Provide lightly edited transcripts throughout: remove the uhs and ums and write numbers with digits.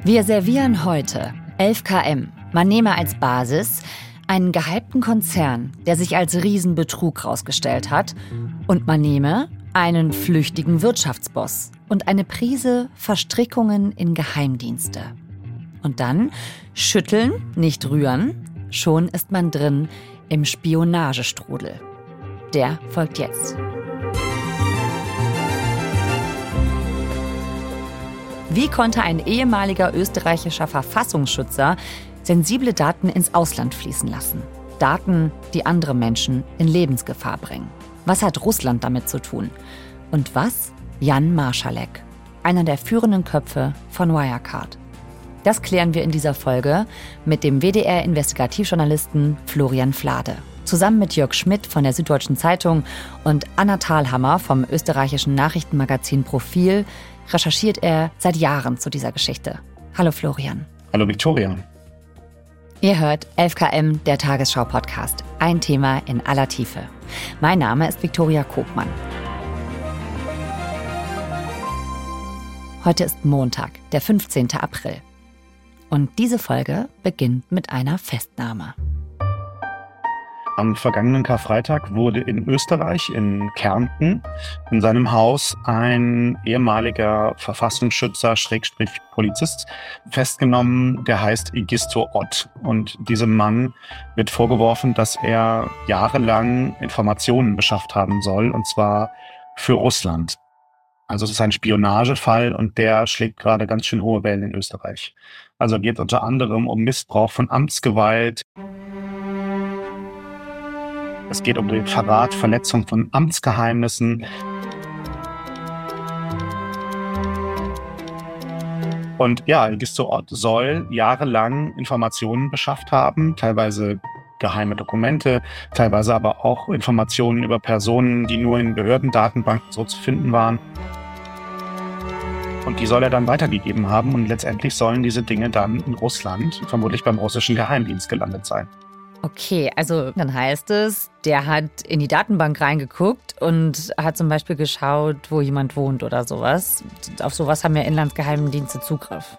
Wir servieren heute 11 km. Man nehme als Basis einen gehypten Konzern, der sich als Riesenbetrug rausgestellt hat. Und man nehme einen flüchtigen Wirtschaftsboss und eine Prise Verstrickungen in Geheimdienste. Und dann schütteln, nicht rühren. Schon ist man drin im Spionagestrudel. Der folgt jetzt. Wie konnte ein ehemaliger österreichischer Verfassungsschützer sensible Daten ins Ausland fließen lassen? Daten, die andere Menschen in Lebensgefahr bringen. Was hat Russland damit zu tun? Und was Jan Marschalek, einer der führenden Köpfe von Wirecard? Das klären wir in dieser Folge mit dem WDR-Investigativjournalisten Florian Flade. Zusammen mit Jörg Schmidt von der Süddeutschen Zeitung und Anna Thalhammer vom österreichischen Nachrichtenmagazin Profil recherchiert er seit Jahren zu dieser Geschichte. Hallo Florian. Hallo Viktoria. Ihr hört 11 km, der Tagesschau-Podcast. Ein Thema in aller Tiefe. Mein Name ist Viktoria Kobmann. Heute ist Montag, der 15. April. Und diese Folge beginnt mit einer Festnahme. Am vergangenen Karfreitag wurde in Österreich, in Kärnten, in seinem Haus ein ehemaliger Verfassungsschützer, Polizist, festgenommen, der heißt Egisto Ott. Und diesem Mann wird vorgeworfen, dass er jahrelang Informationen beschafft haben soll, und zwar für Russland. Also es ist ein Spionagefall und der schlägt gerade ganz schön hohe Wellen in Österreich. Also geht unter anderem um Missbrauch von Amtsgewalt. Es geht um den Verrat, Verletzung von Amtsgeheimnissen. Und ja, Egisto Ott soll jahrelang Informationen beschafft haben, teilweise geheime Dokumente, teilweise aber auch Informationen über Personen, die nur in Behördendatenbanken so zu finden waren. Und die soll er dann weitergegeben haben und letztendlich sollen diese Dinge dann in Russland, vermutlich beim russischen Geheimdienst, gelandet sein. Okay, also dann heißt es, der hat in die Datenbank reingeguckt und hat zum Beispiel geschaut, wo jemand wohnt oder sowas. Auf sowas haben ja Inlandsgeheimdienste Zugriff.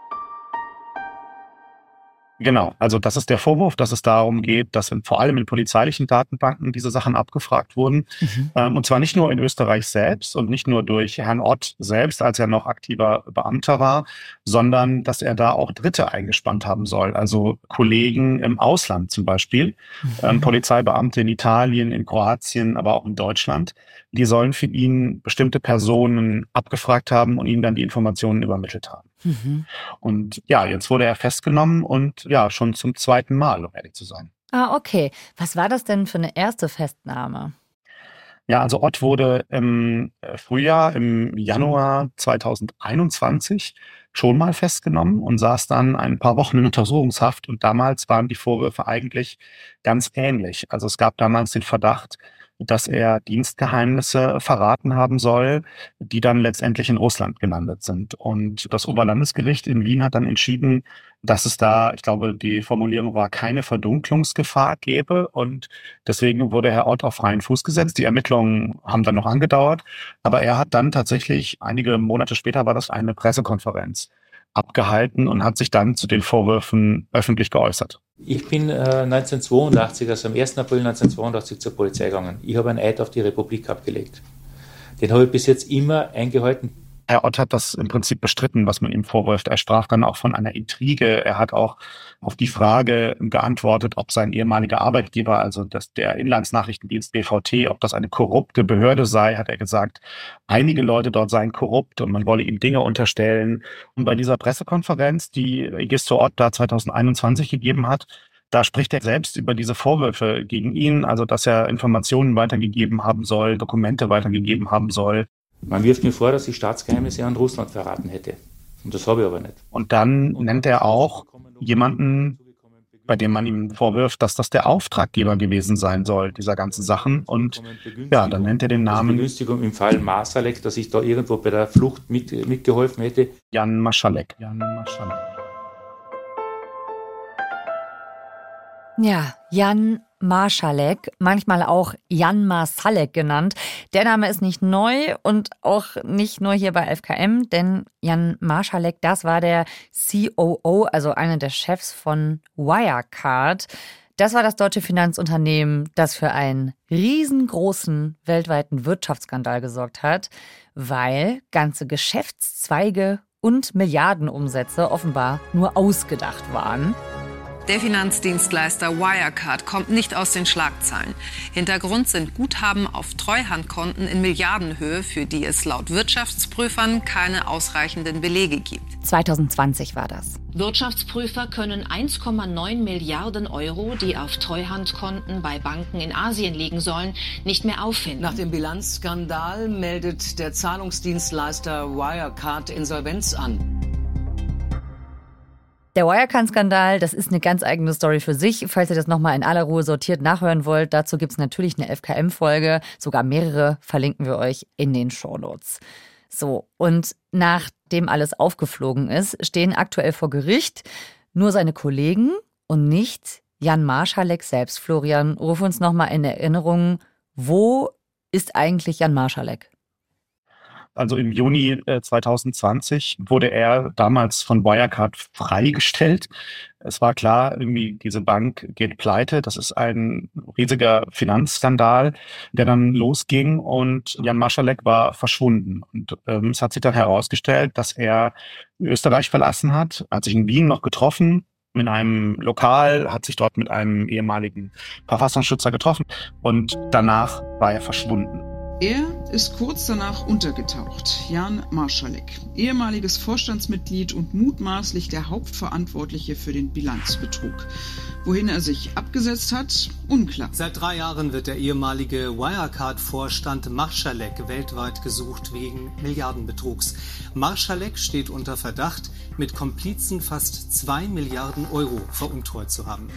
Genau, also das ist der Vorwurf, dass es darum geht, dass vor allem in polizeilichen Datenbanken diese Sachen abgefragt wurden. Und zwar nicht nur in Österreich selbst und nicht nur durch Herrn Ott selbst, als er noch aktiver Beamter war, sondern dass er da auch Dritte eingespannt haben soll. Also Kollegen im Ausland zum Beispiel, Polizeibeamte in Italien, in Kroatien, aber auch in Deutschland. Die sollen für ihn bestimmte Personen abgefragt haben und ihnen dann die Informationen übermittelt haben. Und ja, jetzt wurde er festgenommen und ja, schon zum zweiten Mal, um ehrlich zu sein. Ah, okay. Was war das denn für eine erste Festnahme? Ja, also Ott wurde im Januar 2021 schon mal festgenommen und saß dann ein paar Wochen in Untersuchungshaft. Und damals waren die Vorwürfe eigentlich ganz ähnlich. Also es gab damals den Verdacht, dass er Dienstgeheimnisse verraten haben soll, die dann letztendlich in Russland gelandet sind. Und das Oberlandesgericht in Wien hat dann entschieden, dass es da, ich glaube, die Formulierung war, keine Verdunklungsgefahr gäbe. Und deswegen wurde Herr Ott auf freien Fuß gesetzt. Die Ermittlungen haben dann noch angedauert. Aber er hat dann tatsächlich, einige Monate später war das, eine Pressekonferenz abgehalten und hat sich dann zu den Vorwürfen öffentlich geäußert. Ich bin 1982, also am 1. April 1982 zur Polizei gegangen. Ich habe einen Eid auf die Republik abgelegt. Den habe ich bis jetzt immer eingehalten. Herr Ott hat das im Prinzip bestritten, was man ihm vorwirft. Er sprach dann auch von einer Intrige. Er hat auch auf die Frage geantwortet, ob sein ehemaliger Arbeitgeber, also der Inlandsnachrichtendienst BVT, ob das eine korrupte Behörde sei, hat er gesagt, einige Leute dort seien korrupt und man wolle ihm Dinge unterstellen. Und bei dieser Pressekonferenz, die Egisto Ott da 2021 gegeben hat, da spricht er selbst über diese Vorwürfe gegen ihn, also dass er Informationen weitergegeben haben soll, Dokumente weitergegeben haben soll. Man wirft mir vor, dass ich Staatsgeheimnisse an Russland verraten hätte. Und das habe ich aber nicht. Und dann nennt er auch jemanden, bei dem man ihm vorwirft, dass das der Auftraggeber gewesen sein soll, dieser ganzen Sachen. Und ja, dann nennt er den Namen. Begünstigung im Fall Marschalek, dass ich da irgendwo bei der Flucht mitgeholfen hätte. Jan Marschalek. Ja, Jan Marszalek, manchmal auch Jan Marszalek genannt. Der Name ist nicht neu und auch nicht nur hier bei 11KM, denn Jan Marszalek, das war der COO, also einer der Chefs von Wirecard. Das war das deutsche Finanzunternehmen, das für einen riesengroßen weltweiten Wirtschaftsskandal gesorgt hat, weil ganze Geschäftszweige und Milliardenumsätze offenbar nur ausgedacht waren. Der Finanzdienstleister Wirecard kommt nicht aus den Schlagzeilen. Hintergrund sind Guthaben auf Treuhandkonten in Milliardenhöhe, für die es laut Wirtschaftsprüfern keine ausreichenden Belege gibt. 2020 war das. Wirtschaftsprüfer können 1,9 Milliarden Euro, die auf Treuhandkonten bei Banken in Asien liegen sollen, nicht mehr auffinden. Nach dem Bilanzskandal meldet der Zahlungsdienstleister Wirecard Insolvenz an. Der Wirecard-Skandal, das ist eine ganz eigene Story für sich. Falls ihr das nochmal in aller Ruhe sortiert nachhören wollt, dazu gibt es natürlich eine 11KM-Folge. Sogar mehrere verlinken wir euch in den Shownotes. So, und nachdem alles aufgeflogen ist, stehen aktuell vor Gericht nur seine Kollegen und nicht Jan Marszalek selbst. Florian, ruf uns nochmal in Erinnerung, wo ist eigentlich Jan Marszalek? Also im Juni 2020 wurde er damals von Wirecard freigestellt. Es war klar, irgendwie diese Bank geht pleite. Das ist ein riesiger Finanzskandal, der dann losging und Jan Marszalek war verschwunden. Und es hat sich dann herausgestellt, dass er Österreich verlassen hat, hat sich in Wien noch getroffen, in einem Lokal, hat sich dort mit einem ehemaligen Verfassungsschützer getroffen und danach war er verschwunden. Er ist kurz danach untergetaucht. Jan Marszalek, ehemaliges Vorstandsmitglied und mutmaßlich der Hauptverantwortliche für den Bilanzbetrug. Wohin er sich abgesetzt hat, unklar. Seit 3 Jahren wird der ehemalige Wirecard-Vorstand Marszalek weltweit gesucht wegen Milliardenbetrugs. Marszalek steht unter Verdacht, mit Komplizen fast 2 Milliarden Euro veruntreut zu haben.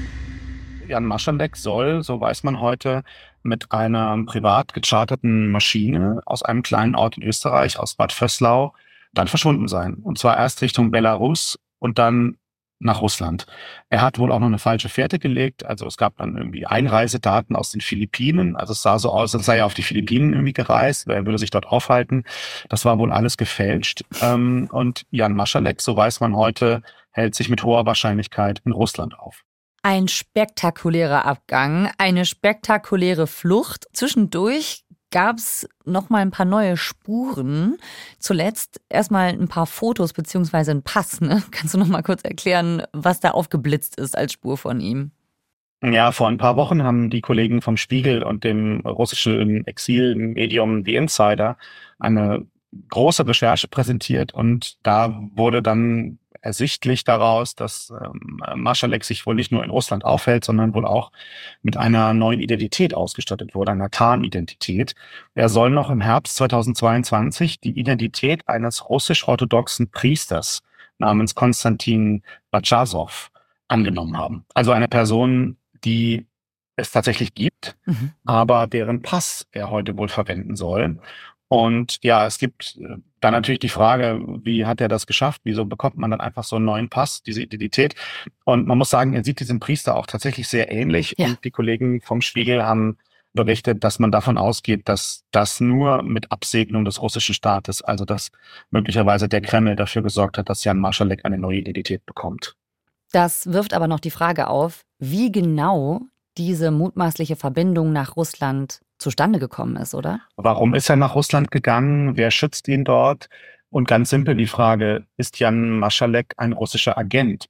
Jan Marszalek soll, so weiß man heute, mit einer privat gecharterten Maschine aus einem kleinen Ort in Österreich, aus Bad Vöslau, dann verschwunden sein. Und zwar erst Richtung Belarus und dann nach Russland. Er hat wohl auch noch eine falsche Fährte gelegt. Also es gab dann irgendwie Einreisedaten aus den Philippinen. Also es sah so aus, als sei er auf die Philippinen irgendwie gereist. Er würde sich dort aufhalten. Das war wohl alles gefälscht. Und Jan Marszalek, so weiß man heute, hält sich mit hoher Wahrscheinlichkeit in Russland auf. Ein spektakulärer Abgang, eine spektakuläre Flucht. Zwischendurch gab es nochmal ein paar neue Spuren. Zuletzt erstmal ein paar Fotos beziehungsweise ein Pass. Ne? Kannst du noch mal kurz erklären, was da aufgeblitzt ist als Spur von ihm? Ja, vor ein paar Wochen haben die Kollegen vom Spiegel und dem russischen Exilmedium The Insider eine große Recherche präsentiert und da wurde dann ersichtlich daraus, dass Marszalek sich wohl nicht nur in Russland aufhält, sondern wohl auch mit einer neuen Identität ausgestattet wurde, einer Tarnidentität. Er soll noch im Herbst 2022 die Identität eines russisch-orthodoxen Priesters namens Konstantin Batschasow angenommen haben. Also eine Person, die es tatsächlich gibt, aber deren Pass er heute wohl verwenden soll. Und ja, es gibt dann natürlich die Frage, wie hat er das geschafft? Wieso bekommt man dann einfach so einen neuen Pass, diese Identität? Und man muss sagen, er sieht diesem Priester auch tatsächlich sehr ähnlich. Ja. Und die Kollegen vom Spiegel haben berichtet, dass man davon ausgeht, dass das nur mit Absegnung des russischen Staates, also dass möglicherweise der Kreml dafür gesorgt hat, dass Jan Marszalek eine neue Identität bekommt. Das wirft aber noch die Frage auf, wie genau diese mutmaßliche Verbindung nach Russland zustande gekommen ist, oder? Warum ist er nach Russland gegangen? Wer schützt ihn dort? Und ganz simpel die Frage, ist Jan Marszalek ein russischer Agent?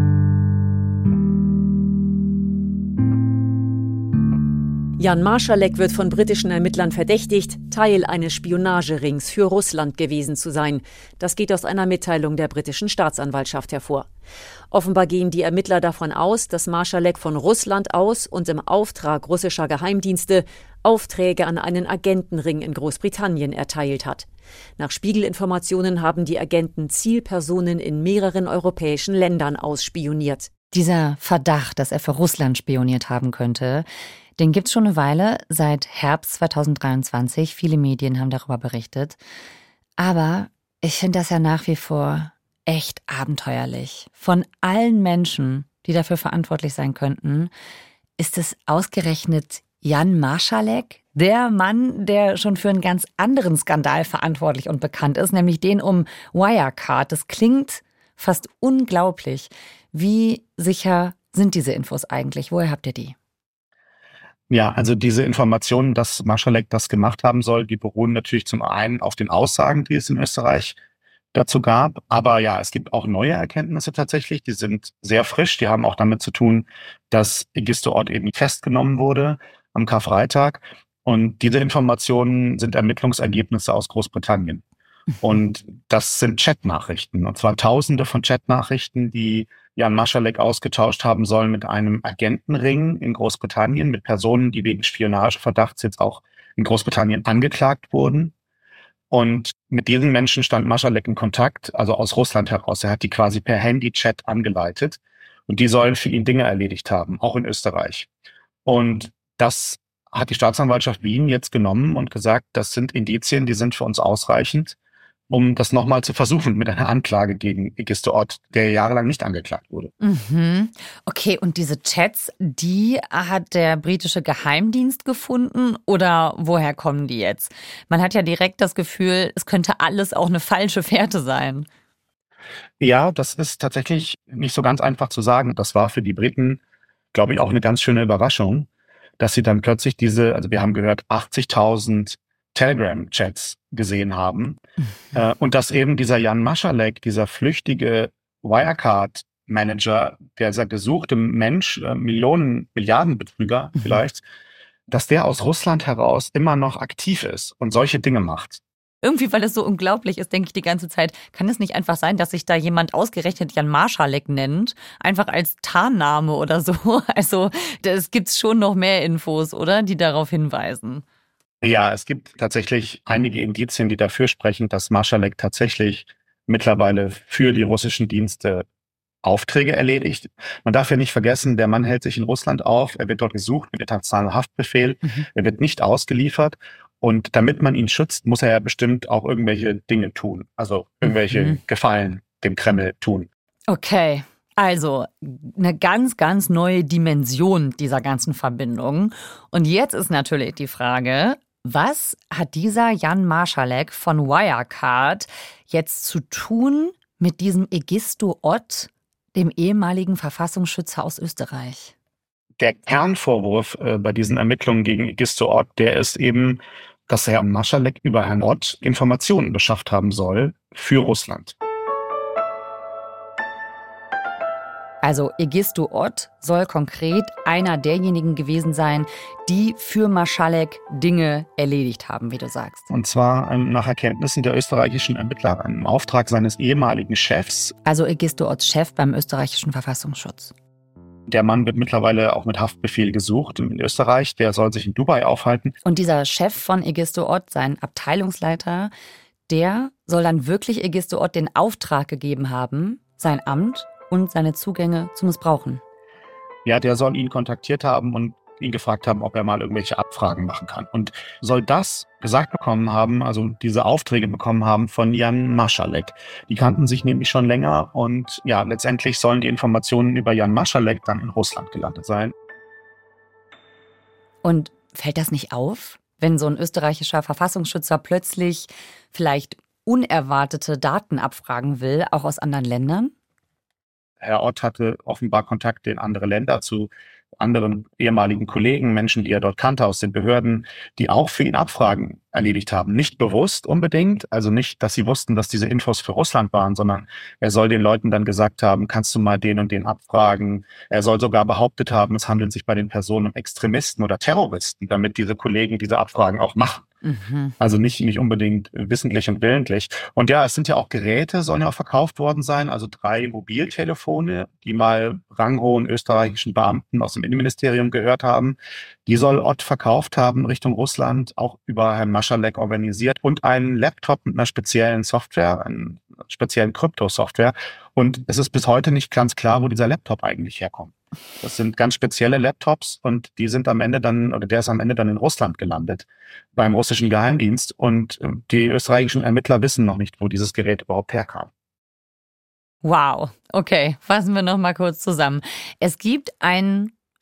Jan Marszalek wird von britischen Ermittlern verdächtigt, Teil eines Spionagerings für Russland gewesen zu sein. Das geht aus einer Mitteilung der britischen Staatsanwaltschaft hervor. Offenbar gehen die Ermittler davon aus, dass Marszalek von Russland aus und im Auftrag russischer Geheimdienste Aufträge an einen Agentenring in Großbritannien erteilt hat. Nach Spiegelinformationen haben die Agenten Zielpersonen in mehreren europäischen Ländern ausspioniert. Dieser Verdacht, dass er für Russland spioniert haben könnte, den gibt's schon eine Weile, seit Herbst 2023. Viele Medien haben darüber berichtet. Aber ich finde das ja nach wie vor echt abenteuerlich. Von allen Menschen, die dafür verantwortlich sein könnten, ist es ausgerechnet Jan Marschalek, der Mann, der schon für einen ganz anderen Skandal verantwortlich und bekannt ist, nämlich den um Wirecard. Das klingt fast unglaublich. Wie sicher sind diese Infos eigentlich? Woher habt ihr die? Ja, also diese Informationen, dass Marschalek das gemacht haben soll, die beruhen natürlich zum einen auf den Aussagen, die es in Österreich dazu gab. Aber ja, es gibt auch neue Erkenntnisse tatsächlich, die sind sehr frisch. Die haben auch damit zu tun, dass Egisto Ott eben festgenommen wurde am Karfreitag. Und diese Informationen sind Ermittlungsergebnisse aus Großbritannien. Und das sind Chatnachrichten, und zwar Tausende von Chatnachrichten, die Jan Marschalek ausgetauscht haben sollen mit einem Agentenring in Großbritannien, mit Personen, die wegen Spionageverdachts jetzt auch in Großbritannien angeklagt wurden. Und mit diesen Menschen stand Marschalek in Kontakt, also aus Russland heraus. Er hat die quasi per Handy-Chat angeleitet. Und die sollen für ihn Dinge erledigt haben, auch in Österreich. Und das hat die Staatsanwaltschaft Wien jetzt genommen und gesagt, das sind Indizien, die sind für uns ausreichend, um das nochmal zu versuchen mit einer Anklage gegen Egisto Ott, der jahrelang nicht angeklagt wurde. Mhm. Okay, und diese Chats, die hat der britische Geheimdienst gefunden oder woher kommen die jetzt? Man hat ja direkt das Gefühl, es könnte alles auch eine falsche Fährte sein. Ja, das ist tatsächlich nicht so ganz einfach zu sagen. Das war für die Briten, glaube ich, auch eine ganz schöne Überraschung, dass sie dann plötzlich also wir haben gehört, 80.000 Telegram-Chats gesehen haben. Und dass eben dieser Jan Marschalek, dieser flüchtige Wirecard-Manager, dieser gesuchte Mensch, Milliardenbetrüger vielleicht, dass der aus Russland heraus immer noch aktiv ist und solche Dinge macht. Irgendwie, weil es so unglaublich ist, denke ich die ganze Zeit, kann es nicht einfach sein, dass sich da jemand ausgerechnet Jan Marschalek nennt, einfach als Tarnname oder so? Also es gibt schon noch mehr Infos, oder, die darauf hinweisen. Ja, es gibt tatsächlich einige Indizien, die dafür sprechen, dass Marschalek tatsächlich mittlerweile für die russischen Dienste Aufträge erledigt. Man darf ja nicht vergessen, der Mann hält sich in Russland auf, er wird dort gesucht mit internationalem Haftbefehl, er wird nicht ausgeliefert. Und damit man ihn schützt, muss er ja bestimmt auch irgendwelche Dinge tun, also irgendwelche Gefallen dem Kreml tun. Okay, also eine ganz, ganz neue Dimension dieser ganzen Verbindung. Und jetzt ist natürlich die Frage, was hat dieser Jan Marschalek von Wirecard jetzt zu tun mit diesem Egisto Ott, dem ehemaligen Verfassungsschützer aus Österreich? Der Kernvorwurf bei diesen Ermittlungen gegen Egisto Ott, der ist eben, dass Herr Marschalek über Herrn Ott Informationen beschafft haben soll für Russland. Also Egisto Ott soll konkret einer derjenigen gewesen sein, die für Marschalek Dinge erledigt haben, wie du sagst. Und zwar nach Erkenntnissen der österreichischen Ermittler, im Auftrag seines ehemaligen Chefs. Also Egisto Otts Chef beim österreichischen Verfassungsschutz. Der Mann wird mittlerweile auch mit Haftbefehl gesucht in Österreich. Der soll sich in Dubai aufhalten. Und dieser Chef von Egisto Ott, sein Abteilungsleiter, der soll dann wirklich Egisto Ott den Auftrag gegeben haben, sein Amt und seine Zugänge zu missbrauchen. Ja, der soll ihn kontaktiert haben und ihn gefragt haben, ob er mal irgendwelche Abfragen machen kann. Und soll das gesagt bekommen haben, also diese Aufträge bekommen haben von Jan Marschalek. Die kannten sich nämlich schon länger und ja, letztendlich sollen die Informationen über Jan Marschalek dann in Russland gelandet sein. Und fällt das nicht auf, wenn so ein österreichischer Verfassungsschützer plötzlich vielleicht unerwartete Daten abfragen will, auch aus anderen Ländern? Herr Ott hatte offenbar Kontakte in andere Länder zu anderen ehemaligen Kollegen, Menschen, die er dort kannte aus den Behörden, die auch für ihn Abfragen erledigt haben. Nicht bewusst unbedingt, also nicht, dass sie wussten, dass diese Infos für Russland waren, sondern er soll den Leuten dann gesagt haben, kannst du mal den und den abfragen. Er soll sogar behauptet haben, es handelt sich bei den Personen um Extremisten oder Terroristen, damit diese Kollegen diese Abfragen auch machen. Also nicht unbedingt wissentlich und willentlich. Und ja, es sind ja auch Geräte, sollen ja auch verkauft worden sein, also 3 Mobiltelefone, die mal ranghohen österreichischen Beamten aus dem Innenministerium gehört haben. Die soll Ott verkauft haben Richtung Russland, auch über Herrn Marschalek organisiert, und einen Laptop mit einer speziellen Software, einer speziellen Kryptosoftware. Und es ist bis heute nicht ganz klar, wo dieser Laptop eigentlich herkommt. Das sind ganz spezielle Laptops und die sind am Ende dann, oder der ist am Ende dann in Russland gelandet, beim russischen Geheimdienst. Und die österreichischen Ermittler wissen noch nicht, wo dieses Gerät überhaupt herkam. Wow, okay, fassen wir noch mal kurz zusammen. Es gibt einen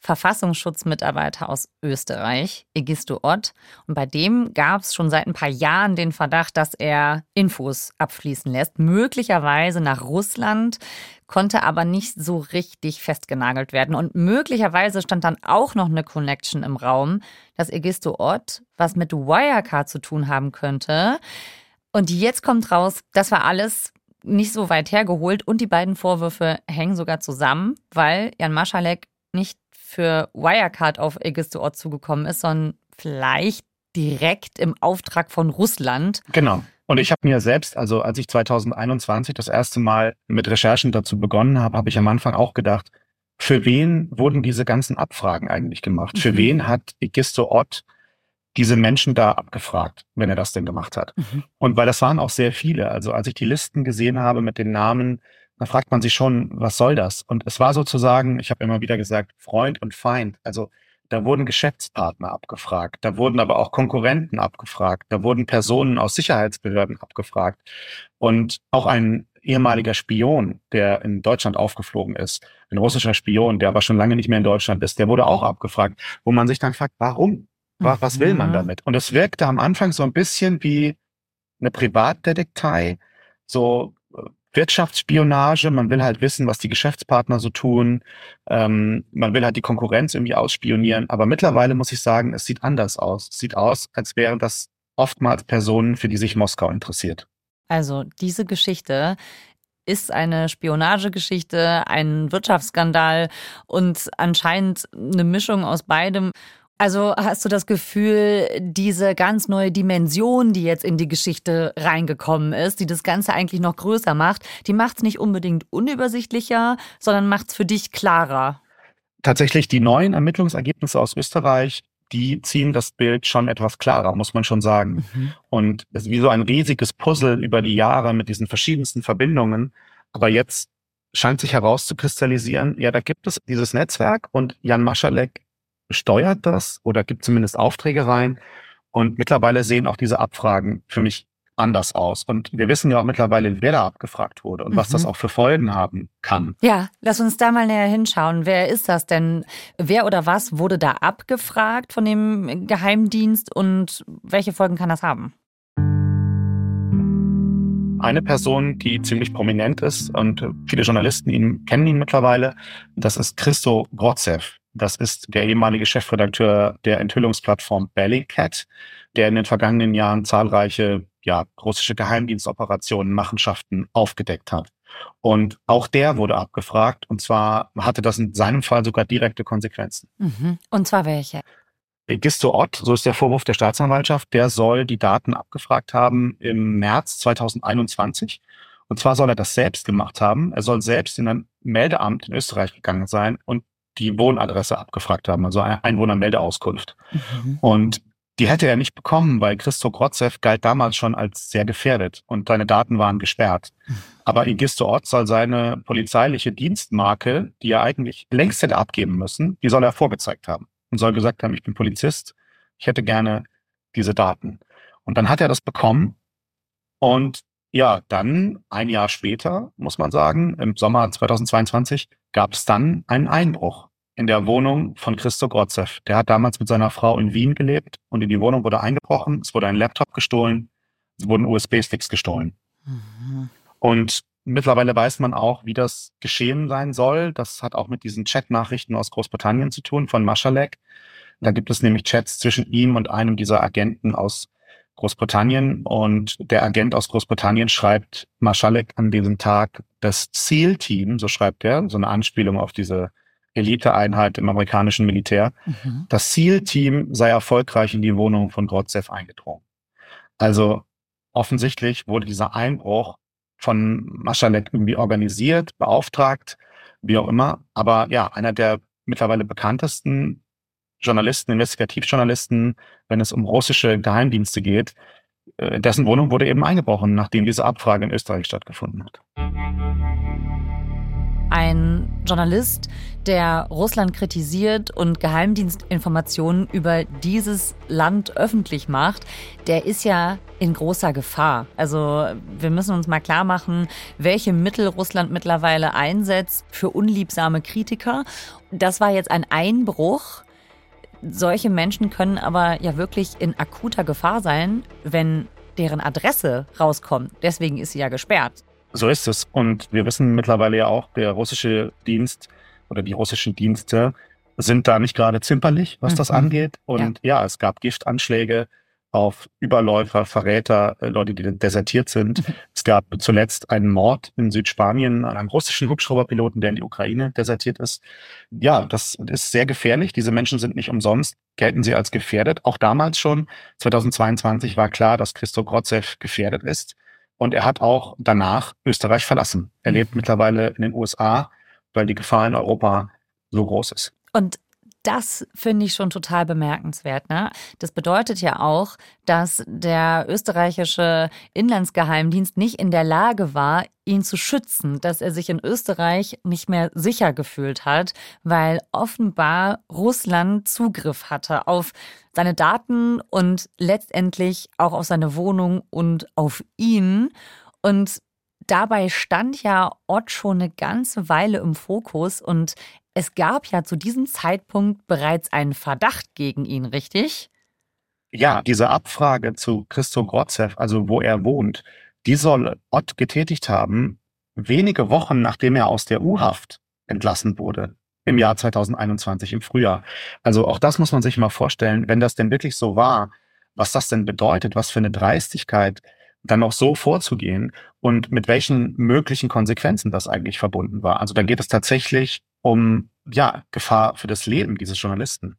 Verfassungsschutzmitarbeiter aus Österreich, Egisto Ott. Und bei dem gab es schon seit ein paar Jahren den Verdacht, dass er Infos abfließen lässt, möglicherweise nach Russland, konnte aber nicht so richtig festgenagelt werden. Und möglicherweise stand dann auch noch eine Connection im Raum, dass Egisto Ott was mit Wirecard zu tun haben könnte. Und jetzt kommt raus, das war alles nicht so weit hergeholt und die beiden Vorwürfe hängen sogar zusammen, weil Jan Marschalek nicht für Wirecard auf Egisto Ott zugekommen ist, sondern vielleicht direkt im Auftrag von Russland. Genau. Und ich habe mir selbst, also als ich 2021 das erste Mal mit Recherchen dazu begonnen habe, habe ich am Anfang auch gedacht, für wen wurden diese ganzen Abfragen eigentlich gemacht? Für wen hat Egisto Ott diese Menschen da abgefragt, wenn er das denn gemacht hat? Und weil das waren auch sehr viele. Also als ich die Listen gesehen habe mit den Namen, da fragt man sich schon, was soll das? Und es war sozusagen, ich habe immer wieder gesagt, Freund und Feind. Also da wurden Geschäftspartner abgefragt, da wurden aber auch Konkurrenten abgefragt, da wurden Personen aus Sicherheitsbehörden abgefragt. Und auch ein ehemaliger Spion, der in Deutschland aufgeflogen ist, ein russischer Spion, der aber schon lange nicht mehr in Deutschland ist, der wurde auch abgefragt, wo man sich dann fragt, warum? Was will man damit? Und es wirkte am Anfang so ein bisschen wie eine Privatdetektei, so Wirtschaftsspionage, man will halt wissen, was die Geschäftspartner so tun, man will halt die Konkurrenz irgendwie ausspionieren, aber mittlerweile muss ich sagen, es sieht anders aus. Es sieht aus, als wären das oftmals Personen, für die sich Moskau interessiert. Also diese Geschichte ist eine Spionagegeschichte, ein Wirtschaftsskandal und anscheinend eine Mischung aus beidem. Also hast du das Gefühl, diese ganz neue Dimension, die jetzt in die Geschichte reingekommen ist, die das Ganze eigentlich noch größer macht, die macht es nicht unbedingt unübersichtlicher, sondern macht es für dich klarer? Tatsächlich die neuen Ermittlungsergebnisse aus Österreich, die ziehen das Bild schon etwas klarer, muss man schon sagen. Und es ist wie so ein riesiges Puzzle über die Jahre mit diesen verschiedensten Verbindungen. Aber jetzt scheint sich herauszukristallisieren, ja, da gibt es dieses Netzwerk und Jan Marschalek steuert das oder gibt zumindest Aufträge rein. Und mittlerweile sehen auch diese Abfragen für mich anders aus. Und wir wissen ja auch mittlerweile, wer da abgefragt wurde und was das auch für Folgen haben kann. Ja, lass uns da mal näher hinschauen. Wer ist das denn? Wer oder was wurde da abgefragt von dem Geheimdienst und welche Folgen kann das haben? Eine Person, die ziemlich prominent ist und viele Journalisten kennen ihn mittlerweile, das ist Christo Grozew. Das ist der ehemalige Chefredakteur der Enthüllungsplattform Bellingcat, der in den vergangenen Jahren zahlreiche russische Geheimdienstoperationen, Machenschaften aufgedeckt hat. Und auch der wurde abgefragt und zwar hatte das in seinem Fall sogar direkte Konsequenzen. Und zwar welche? Egisto Ott, so ist der Vorwurf der Staatsanwaltschaft, der soll die Daten abgefragt haben im März 2021. Und zwar soll er das selbst gemacht haben. Er soll selbst in ein Meldeamt in Österreich gegangen sein und die Wohnadresse abgefragt haben, also Einwohnermeldeauskunft. Und die hätte er nicht bekommen, weil Christo Grozew galt damals schon als sehr gefährdet und seine Daten waren gesperrt. Aber Egisto Ott soll seine polizeiliche Dienstmarke, die er eigentlich längst hätte abgeben müssen, die soll er vorgezeigt haben und soll gesagt haben, ich bin Polizist, ich hätte gerne diese Daten. Und dann hat er das bekommen und ja, dann ein Jahr später, muss man sagen, im Sommer 2022, gab es dann einen Einbruch in der Wohnung von Christo Grozew. Der hat damals mit seiner Frau in Wien gelebt und in die Wohnung wurde eingebrochen, es wurde ein Laptop gestohlen, es wurden USB-Sticks gestohlen. Und mittlerweile weiß man auch, wie das geschehen sein soll. Das hat auch mit diesen Chat-Nachrichten aus Großbritannien zu tun, von Marschalek. Da gibt es nämlich Chats zwischen ihm und einem dieser Agenten aus Großbritannien und der Agent aus Großbritannien schreibt Marschalek an diesem Tag, das SEAL-Team, so schreibt er, so eine Anspielung auf diese Eliteeinheit im amerikanischen Militär, das SEAL-Team sei erfolgreich in die Wohnung von Grozew eingedrungen. Also offensichtlich wurde dieser Einbruch von Marschalek irgendwie organisiert, beauftragt, wie auch immer, aber ja, einer der mittlerweile bekanntesten Journalisten, Investigativjournalisten, wenn es um russische Geheimdienste geht, dessen Wohnung wurde eben eingebrochen, nachdem diese Abfrage in Österreich stattgefunden hat. ein Journalist, der Russland kritisiert und Geheimdienstinformationen über dieses Land öffentlich macht, der ist ja in großer Gefahr. Also wir müssen uns mal klar machen, welche Mittel Russland mittlerweile einsetzt für unliebsame Kritiker. Das war jetzt ein Einbruch. Solche Menschen können aber ja wirklich in akuter Gefahr sein, wenn deren Adresse rauskommt. Deswegen ist sie ja gesperrt. So ist es. Und wir wissen mittlerweile ja auch, der russische Dienst oder die russischen Dienste sind da nicht gerade zimperlich, was das angeht. Und ja, es gab Giftanschläge auf Überläufer, Verräter, Leute, die desertiert sind. Es gab zuletzt einen Mord in Südspanien an einem russischen Hubschrauberpiloten, der in die Ukraine desertiert ist. Ja, das ist sehr gefährlich. Diese Menschen sind nicht umsonst, gelten sie als gefährdet. Auch damals schon, 2022, war klar, dass Christo Grozew gefährdet ist. Und er hat auch danach Österreich verlassen. Er lebt mittlerweile in den USA, weil die Gefahr in Europa so groß ist. Und das finde ich schon total bemerkenswert, ne? Das bedeutet ja auch, dass der österreichische Inlandsgeheimdienst nicht in der Lage war, ihn zu schützen, dass er sich in Österreich nicht mehr sicher gefühlt hat, weil offenbar Russland Zugriff hatte auf seine Daten und letztendlich auch auf seine Wohnung und auf ihn. Und dabei stand ja Ott schon eine ganze Weile im Fokus und es gab ja zu diesem Zeitpunkt bereits einen Verdacht gegen ihn, richtig? Ja, diese Abfrage zu Christo Grozew, also wo er wohnt, die soll Ott getätigt haben, wenige Wochen nachdem er aus der U-Haft entlassen wurde, im Jahr 2021, im Frühjahr. Also auch das muss man sich mal vorstellen, wenn das denn wirklich so war, was das denn bedeutet, was für eine Dreistigkeit, dann auch so vorzugehen und mit welchen möglichen Konsequenzen das eigentlich verbunden war. Also da geht es tatsächlich um Gefahr für das Leben dieses Journalisten.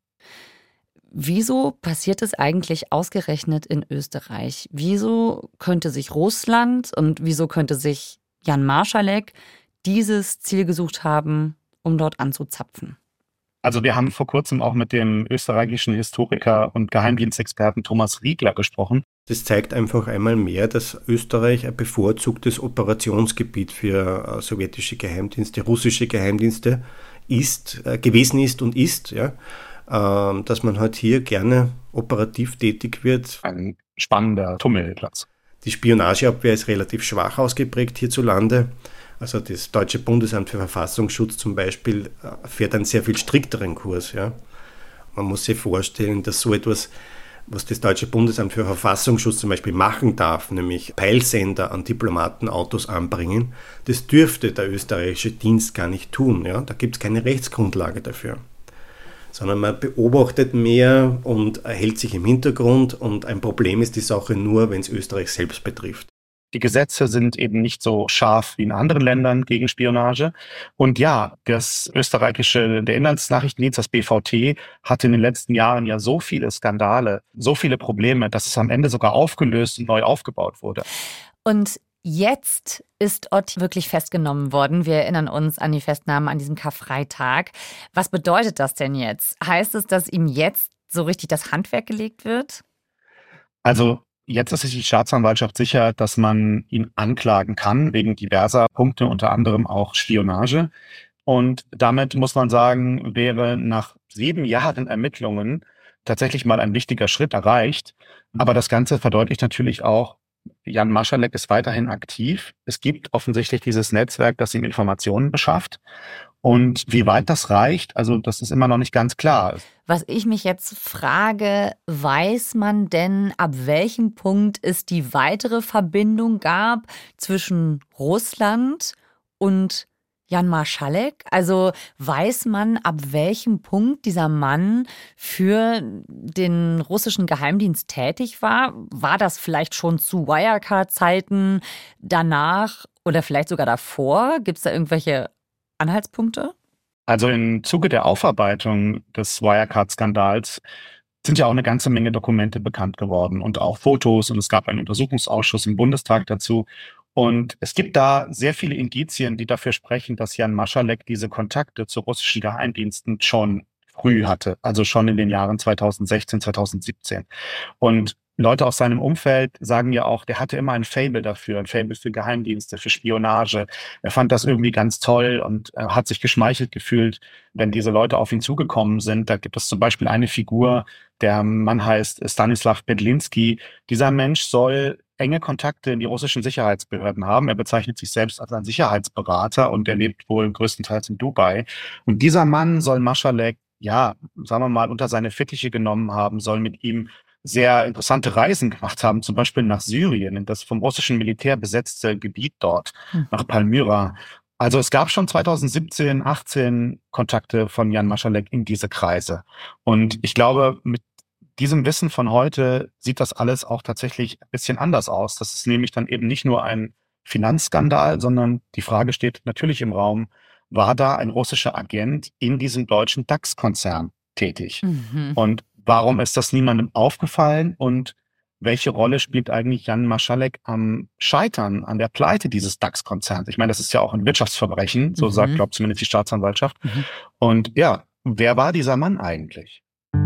Wieso passiert es eigentlich ausgerechnet in Österreich? Wieso könnte sich Russland und wieso könnte sich Jan Marschalek dieses Ziel gesucht haben, um dort anzuzapfen? Also wir haben vor kurzem auch mit dem österreichischen Historiker und Geheimdienstexperten Thomas Riegler gesprochen. Das zeigt einfach einmal mehr, dass Österreich ein bevorzugtes Operationsgebiet für sowjetische Geheimdienste, russische Geheimdienste gewesen ist und ist, ja. Dass man halt hier gerne operativ tätig wird. Ein spannender Tummelplatz. Die Spionageabwehr ist relativ schwach ausgeprägt hierzulande. Also das Deutsche Bundesamt für Verfassungsschutz zum Beispiel fährt einen sehr viel strikteren Kurs. Ja. Man muss sich vorstellen, dass so etwas, was das Deutsche Bundesamt für Verfassungsschutz zum Beispiel machen darf, nämlich Peilsender an Diplomatenautos anbringen, das dürfte der österreichische Dienst gar nicht tun. Ja. Da gibt es keine Rechtsgrundlage dafür. Sondern man beobachtet mehr und hält sich im Hintergrund und ein Problem ist die Sache nur, wenn es Österreich selbst betrifft. Die Gesetze sind eben nicht so scharf wie in anderen Ländern gegen Spionage. Und ja, der Inlandsnachrichtendienst, das BVT, hatte in den letzten Jahren ja so viele Skandale, so viele Probleme, dass es am Ende sogar aufgelöst und neu aufgebaut wurde. Und jetzt ist Ott wirklich festgenommen worden. Wir erinnern uns an die Festnahme an diesem Karfreitag. Was bedeutet das denn jetzt? Heißt es, dass ihm jetzt so richtig das Handwerk gelegt wird? Also jetzt ist sich die Staatsanwaltschaft sicher, dass man ihn anklagen kann wegen diverser Punkte, unter anderem auch Spionage. Und damit muss man sagen, wäre nach 7 Jahren Ermittlungen tatsächlich mal ein wichtiger Schritt erreicht. Aber das Ganze verdeutlicht natürlich auch, Jan Marschalek ist weiterhin aktiv. Es gibt offensichtlich dieses Netzwerk, das ihm Informationen beschafft. Und wie weit das reicht, also das ist immer noch nicht ganz klar. Was ich mich jetzt frage, weiß man denn, ab welchem Punkt es die weitere Verbindung gab zwischen Russland und Jan Marschalek? Also weiß man, ab welchem Punkt dieser Mann für den russischen Geheimdienst tätig war? War das vielleicht schon zu Wirecard-Zeiten, danach oder vielleicht sogar davor? Gibt es da irgendwelche Anhaltspunkte? Also im Zuge der Aufarbeitung des Wirecard-Skandals sind ja auch eine ganze Menge Dokumente bekannt geworden und auch Fotos und es gab einen Untersuchungsausschuss im Bundestag dazu. Und es gibt da sehr viele Indizien, die dafür sprechen, dass Jan Marschalek diese Kontakte zu russischen Geheimdiensten schon früh hatte, also schon in den Jahren 2016, 2017. Und Leute aus seinem Umfeld sagen ja auch, der hatte immer ein Faible dafür, ein Faible für Geheimdienste, für Spionage. Er fand das irgendwie ganz toll und hat sich geschmeichelt gefühlt, wenn diese Leute auf ihn zugekommen sind. Da gibt es zum Beispiel eine Figur, der Mann heißt Stanislav Bedlinski. Dieser Mensch soll enge Kontakte in die russischen Sicherheitsbehörden haben. Er bezeichnet sich selbst als ein Sicherheitsberater und er lebt wohl größtenteils in Dubai. Und dieser Mann soll Marschalek, ja, sagen wir mal, unter seine Fittiche genommen haben, soll mit ihm sehr interessante Reisen gemacht haben, zum Beispiel nach Syrien, in das vom russischen Militär besetzte Gebiet dort, nach Palmyra. Also es gab schon 2017, 18 Kontakte von Jan Marschalek in diese Kreise. Und ich glaube, mit diesem Wissen von heute sieht das alles auch tatsächlich ein bisschen anders aus. Das ist nämlich dann eben nicht nur ein Finanzskandal, sondern die Frage steht natürlich im Raum, war da ein russischer Agent in diesem deutschen DAX-Konzern tätig? Und warum ist das niemandem aufgefallen und welche Rolle spielt eigentlich Jan Marschalek am Scheitern, an der Pleite dieses DAX-Konzerns? Ich meine, das ist ja auch ein Wirtschaftsverbrechen, so sagt, glaube ich, zumindest die Staatsanwaltschaft. Und ja, wer war dieser Mann eigentlich?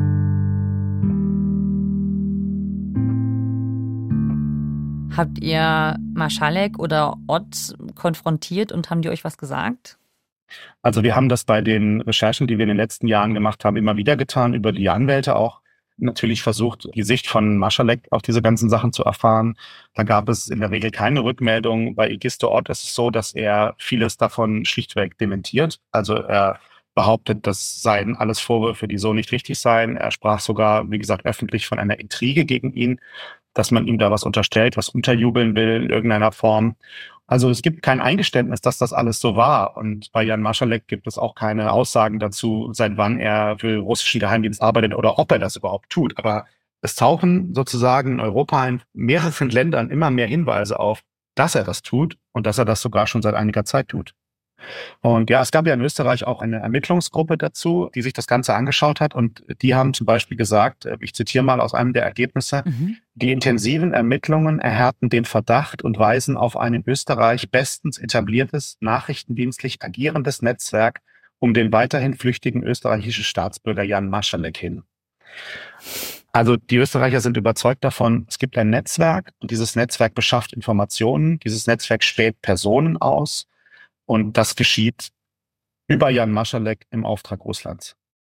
Habt ihr Marschalek oder Ott konfrontiert und haben die euch was gesagt? Also wir haben das bei den Recherchen, die wir in den letzten Jahren gemacht haben, immer wieder getan, über die Anwälte auch. Natürlich versucht, die Sicht von Marschalek auf diese ganzen Sachen zu erfahren. Da gab es in der Regel keine Rückmeldung. Bei Egisto Ott ist es so, dass er vieles davon schlichtweg dementiert. Also er behauptet, das seien alles Vorwürfe, die so nicht richtig seien. Er sprach sogar, wie gesagt, öffentlich von einer Intrige gegen ihn, dass man ihm da was unterstellt, was unterjubeln will in irgendeiner Form. Also es gibt kein Eingeständnis, dass das alles so war. Und bei Jan Marschalek gibt es auch keine Aussagen dazu, seit wann er für den russischen Geheimdienst arbeitet oder ob er das überhaupt tut. Aber es tauchen sozusagen in Europa in mehreren Ländern immer mehr Hinweise auf, dass er das tut und dass er das sogar schon seit einiger Zeit tut. Und ja, es gab ja in Österreich auch eine Ermittlungsgruppe dazu, die sich das Ganze angeschaut hat. Und die haben zum Beispiel gesagt, ich zitiere mal aus einem der Ergebnisse, die intensiven Ermittlungen erhärten den Verdacht und weisen auf ein in Österreich bestens etabliertes, nachrichtendienstlich agierendes Netzwerk um den weiterhin flüchtigen österreichischen Staatsbürger Jan Marschalek hin. Also die Österreicher sind überzeugt davon, es gibt ein Netzwerk und dieses Netzwerk beschafft Informationen, dieses Netzwerk späht Personen aus. Und das geschieht über Jan Marschalek im Auftrag Russlands.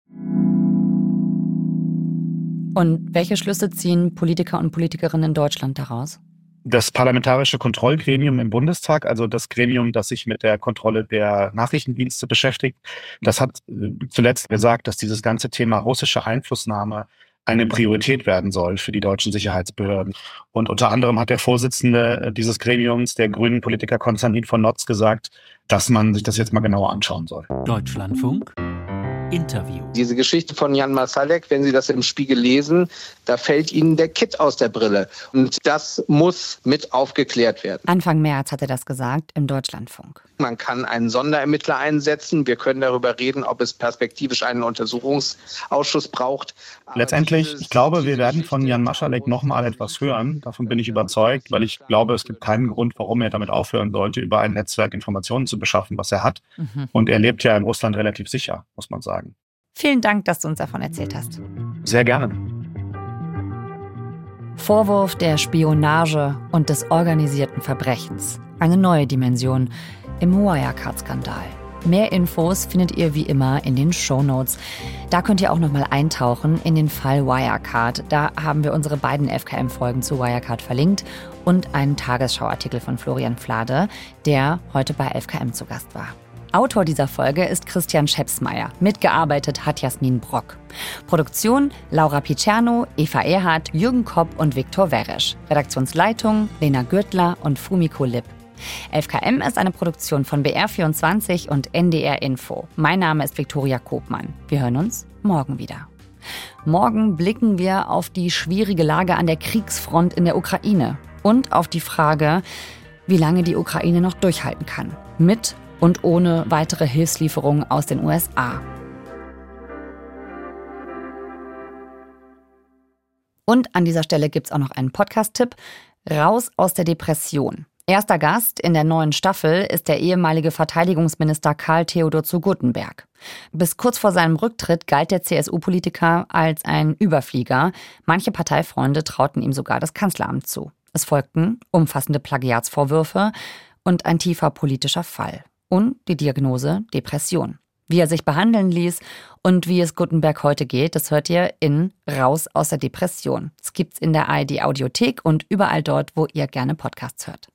Und welche Schlüsse ziehen Politiker und Politikerinnen in Deutschland daraus? Das Parlamentarische Kontrollgremium im Bundestag, also das Gremium, das sich mit der Kontrolle der Nachrichtendienste beschäftigt, das hat zuletzt gesagt, dass dieses ganze Thema russische Einflussnahme eine Priorität werden soll für die deutschen Sicherheitsbehörden. Und unter anderem hat der Vorsitzende dieses Gremiums, der grünen Politiker Konstantin von Notz, gesagt, dass man sich das jetzt mal genauer anschauen soll. Deutschlandfunk Interview. Diese Geschichte von Jan Marschalek, wenn Sie das im Spiegel lesen, da fällt Ihnen der Kitt aus der Brille. Und das muss mit aufgeklärt werden. Anfang März hat er das gesagt im Deutschlandfunk. Man kann einen Sonderermittler einsetzen. Wir können darüber reden, ob es perspektivisch einen Untersuchungsausschuss braucht. Letztendlich, ich glaube, wir werden von Jan Marschalek nochmal etwas hören. Davon bin ich überzeugt, weil ich glaube, es gibt keinen Grund, warum er damit aufhören sollte, über ein Netzwerk Informationen zu beschaffen, was er hat. Und er lebt ja in Russland relativ sicher, muss man sagen. Vielen Dank, dass du uns davon erzählt hast. Sehr gerne. Vorwurf der Spionage und des organisierten Verbrechens. Eine neue Dimension im Wirecard-Skandal. Mehr Infos findet ihr wie immer in den Shownotes. Da könnt ihr auch nochmal eintauchen in den Fall Wirecard. Da haben wir unsere beiden FKM-Folgen zu Wirecard verlinkt und einen Tagesschau-Artikel von Florian Flade, der heute bei FKM zu Gast war. Autor dieser Folge ist Christian Schepsmeier. Mitgearbeitet hat Jasmin Brock. Produktion Laura Picerno, Eva Erhardt, Jürgen Kopp und Viktor Weresch. Redaktionsleitung Lena Gürtler und Fumiko Lipp. FKM ist eine Produktion von BR24 und NDR Info. Mein Name ist Viktoria Kopmann. Wir hören uns morgen wieder. Morgen blicken wir auf die schwierige Lage an der Kriegsfront in der Ukraine und auf die Frage, wie lange die Ukraine noch durchhalten kann. Mit und ohne weitere Hilfslieferungen aus den USA. Und an dieser Stelle gibt es auch noch einen Podcast-Tipp. Raus aus der Depression. Erster Gast in der neuen Staffel ist der ehemalige Verteidigungsminister Karl Theodor zu Guttenberg. Bis kurz vor seinem Rücktritt galt der CSU-Politiker als ein Überflieger. Manche Parteifreunde trauten ihm sogar das Kanzleramt zu. Es folgten umfassende Plagiatsvorwürfe und ein tiefer politischer Fall. Und die Diagnose Depression. Wie er sich behandeln ließ und wie es Guttenberg heute geht, das hört ihr in Raus aus der Depression. Das gibt's in der ARD Audiothek und überall dort, wo ihr gerne Podcasts hört.